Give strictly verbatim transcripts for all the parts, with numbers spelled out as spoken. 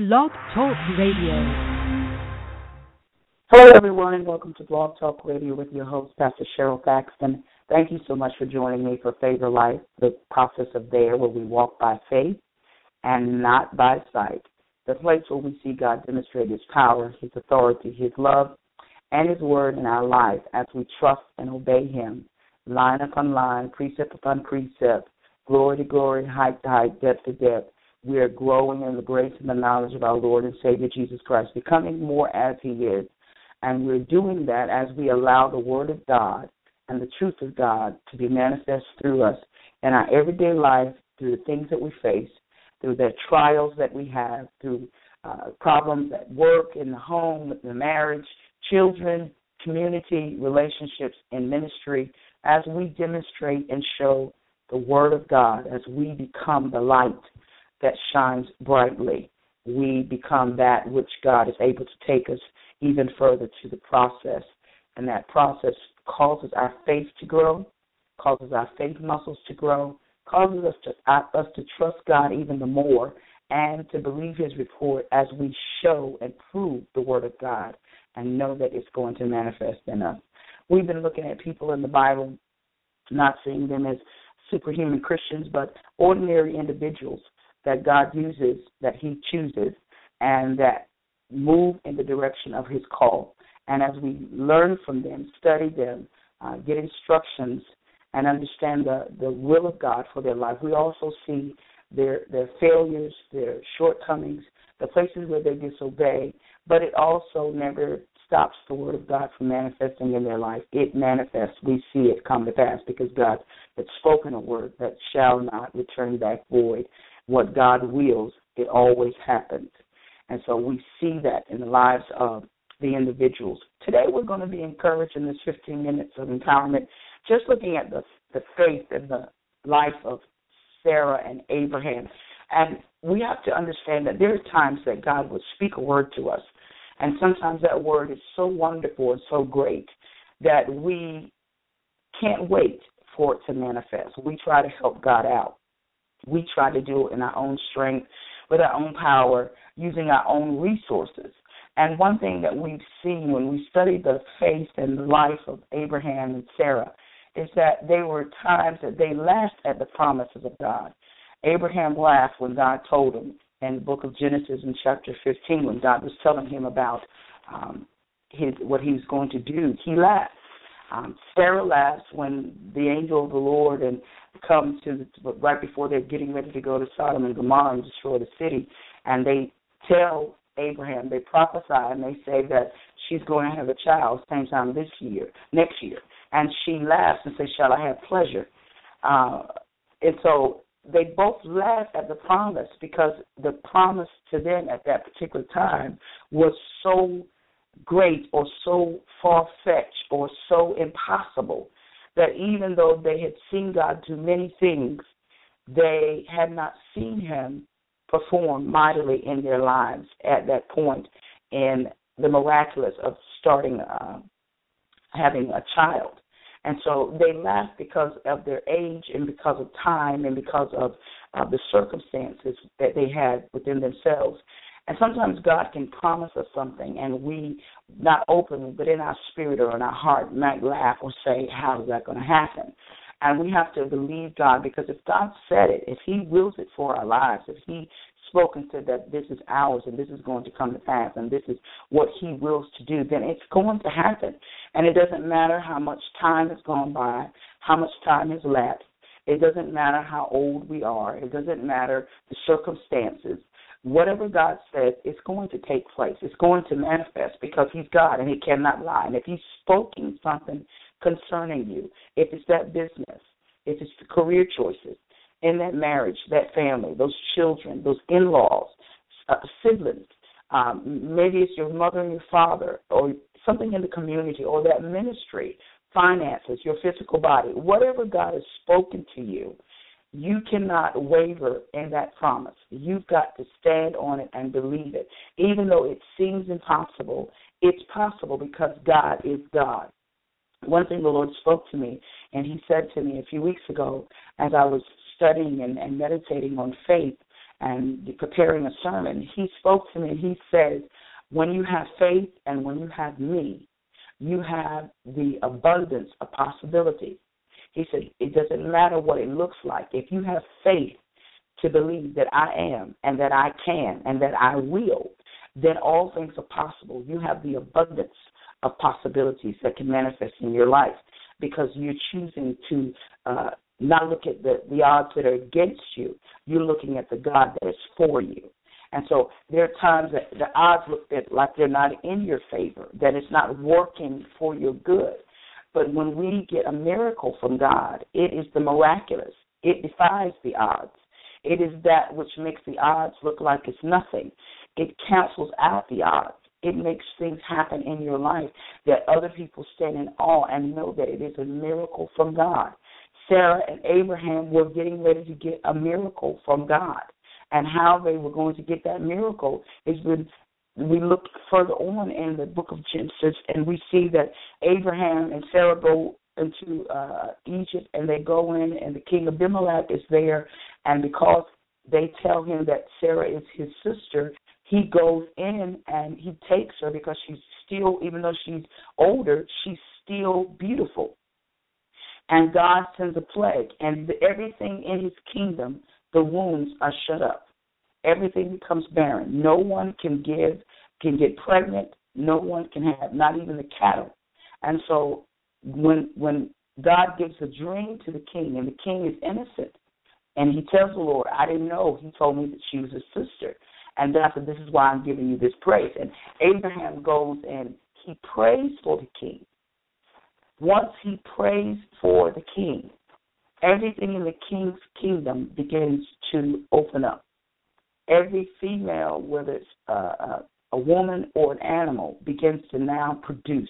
Blog Talk Radio. Hello, everyone, and welcome to Blog Talk Radio with your host, Pastor Cheryl Thaxton. Thank you so much for joining me for Favor Life, the process of there where we walk by faith and not by sight, the place where we see God demonstrate His power, His authority, His love, and His word in our life as we trust and obey Him, line upon line, precept upon precept, glory to glory, height to height, depth to depth. We are growing in the grace and the knowledge of our Lord and Savior Jesus Christ, becoming more as He is. And we're doing that as we allow the Word of God and the truth of God to be manifest through us in our everyday life, through the things that we face, through the trials that we have, through uh, problems at work, in the home, in the marriage, children, community, relationships, and ministry, as we demonstrate and show the Word of God, as we become the light that shines brightly. We become that which God is able to take us even further to the process. And that process causes our faith to grow, causes our faith muscles to grow, causes us to, uh, us to trust God even the more and to believe His report as we show and prove the Word of God and know that it's going to manifest in us. We've been looking at people in the Bible, not seeing them as superhuman Christians, but ordinary individuals that God uses, that He chooses, and that move in the direction of His call. And as we learn from them, study them, uh, get instructions, and understand the, the will of God for their life, we also see their their failures, their shortcomings, the places where they disobey, but it also never stops the Word of God from manifesting in their life. It manifests. We see it come to pass because God has spoken a word that shall not return back void. What God wills, it always happens. And so we see that in the lives of the individuals. Today we're going to be encouraged in this fifteen minutes of empowerment, just looking at the, the faith and the life of Sarah and Abraham. And we have to understand that there are times that God would speak a word to us, and sometimes that word is so wonderful and so great that we can't wait for it to manifest. We try to help God out. We try to do it in our own strength, with our own power, using our own resources. And one thing that we've seen when we study the faith and the life of Abraham and Sarah is that there were times that they laughed at the promises of God. Abraham laughed when God told him in the book of Genesis in chapter fifteen, when God was telling him about um, his what he was going to do. He laughed. Um, Sarah laughs when the angel of the Lord and comes to the, right before they're getting ready to go to Sodom and Gomorrah and destroy the city, and they tell Abraham, they prophesy, and they say that she's going to have a child same time this year, next year, and she laughs and says, "Shall I have pleasure?" Uh, and so they both laugh at the promise because the promise to them at that particular time was so great or so far-fetched or so impossible that even though they had seen God do many things, they had not seen Him perform mightily in their lives at that point in the miraculous of starting uh, having a child. And so they laughed because of their age and because of time and because of uh, the circumstances that they had within themselves. And sometimes God can promise us something, and we, not openly, but in our spirit or in our heart, might laugh or say, how is that going to happen? And we have to believe God, because if God said it, if He wills it for our lives, if He spoke and said that this is ours and this is going to come to pass and this is what He wills to do, then it's going to happen. And it doesn't matter how much time has gone by, how much time has lapsed. It doesn't matter how old we are. It doesn't matter the circumstances. Whatever God says, it's going to take place. It's going to manifest because He's God and He cannot lie. And if He's spoken something concerning you, if it's that business, if it's the career choices, in that marriage, that family, those children, those in-laws, uh, siblings, um, maybe it's your mother and your father or something in the community or that ministry, finances, your physical body, whatever God has spoken to you, you cannot waver in that promise. You've got to stand on it and believe it. Even though it seems impossible, it's possible because God is God. One thing the Lord spoke to me, and He said to me a few weeks ago as I was studying and, and meditating on faith and preparing a sermon, he spoke to me and he says, when you have faith and when you have me, you have the abundance of possibility. He said, it doesn't matter what it looks like. If you have faith to believe that I am and that I can and that I will, then all things are possible. You have the abundance of possibilities that can manifest in your life because you're choosing to uh, not look at the, the odds that are against you. You're looking at the God that is for you. And so there are times that the odds look at like they're not in your favor, that it's not working for your good. But when we get a miracle from God, it is the miraculous. It defies the odds. It is that which makes the odds look like it's nothing. It cancels out the odds. It makes things happen in your life that other people stand in awe and know that it is a miracle from God. Sarah and Abraham were getting ready to get a miracle from God. And how they were going to get that miracle is when we look further on in the book of Genesis and we see that Abraham and Sarah go into uh, Egypt and they go in and the king Abimelech is there. And because they tell him that Sarah is his sister, he goes in and he takes her because she's still, even though she's older, she's still beautiful. And God sends a plague, and everything in his kingdom, the wombs are shut up. Everything becomes barren. No one can give, can get pregnant. No one can have, not even the cattle. And so when when God gives a dream to the king, and the king is innocent, and he tells the Lord, I didn't know. He told me that she was his sister. And God said, this is why I'm giving you this praise. And Abraham goes and he prays for the king. Once he prays for the king, everything in the king's kingdom begins to open up. Every female, whether it's uh, a woman or an animal, begins to now produce.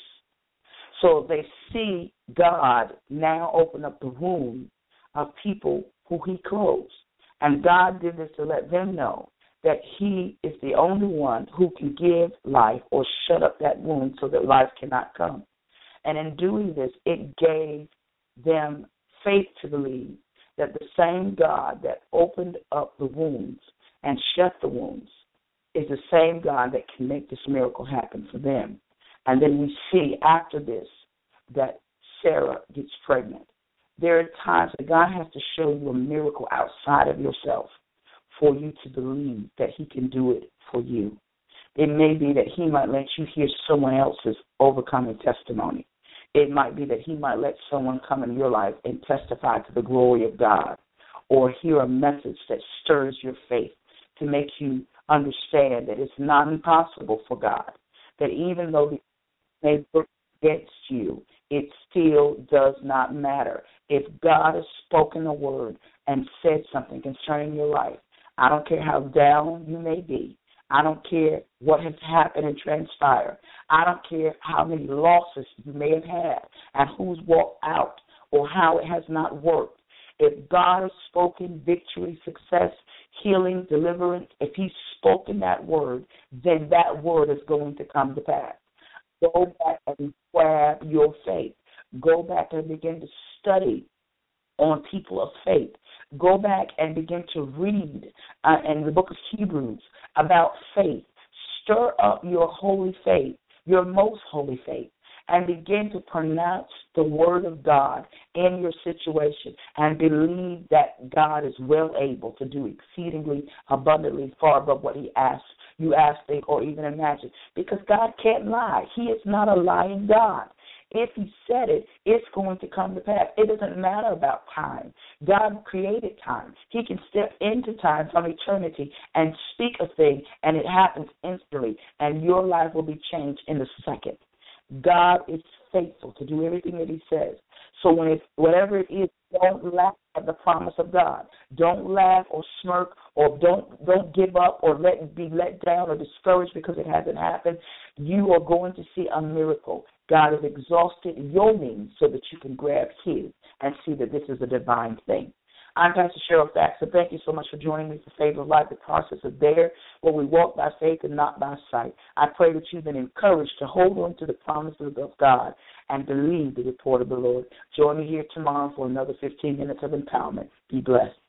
So they see God now open up the womb of people who he closed. And God did this to let them know that he is the only one who can give life or shut up that womb so that life cannot come. And in doing this, it gave them faith to believe that the same God that opened up the wombs and shut the wombs is the same God that can make this miracle happen for them. And then we see after this that Sarah gets pregnant. There are times that God has to show you a miracle outside of yourself for you to believe that he can do it for you. It may be that he might let you hear someone else's overcoming testimony. It might be that he might let someone come in your life and testify to the glory of God, or hear a message that stirs your faith to make you understand that it's not impossible for God, that even though the may work against you, it still does not matter. If God has spoken a word and said something concerning your life, I don't care how down you may be. I don't care what has happened and transpired. I don't care how many losses you may have had and who's walked out or how it has not worked. If God has spoken victory, success, healing, deliverance, if he's spoken that word, then that word is going to come to pass. Go back and grab your faith. Go back and begin to study on people of faith. Go back and begin to read uh, in the book of Hebrews about faith. Stir up your holy faith, your most holy faith, and begin to pronounce the word of God in your situation and believe that God is well able to do exceedingly abundantly far above what he asks, you ask, think, or even imagine. Because God can't lie. He is not a lying God. If he said it, it's going to come to pass. It doesn't matter about time. God created time. He can step into time from eternity and speak a thing, and it happens instantly, and your life will be changed in a second. God is faithful to do everything that he says. So when it, whatever it is, don't laugh at the promise of God. Don't laugh or smirk or don't don't give up or let be let down or discouraged because it hasn't happened. You are going to see a miracle. God has exhausted your means so that you can grab his and see that this is a divine thing. I'm Pastor Cheryl Faxon. Thank you so much for joining me for Favor of Life. The process is there where we walk by faith and not by sight. I pray that you've been encouraged to hold on to the promises of God and believe the report of the Lord. Join me here tomorrow for another fifteen minutes of empowerment. Be blessed.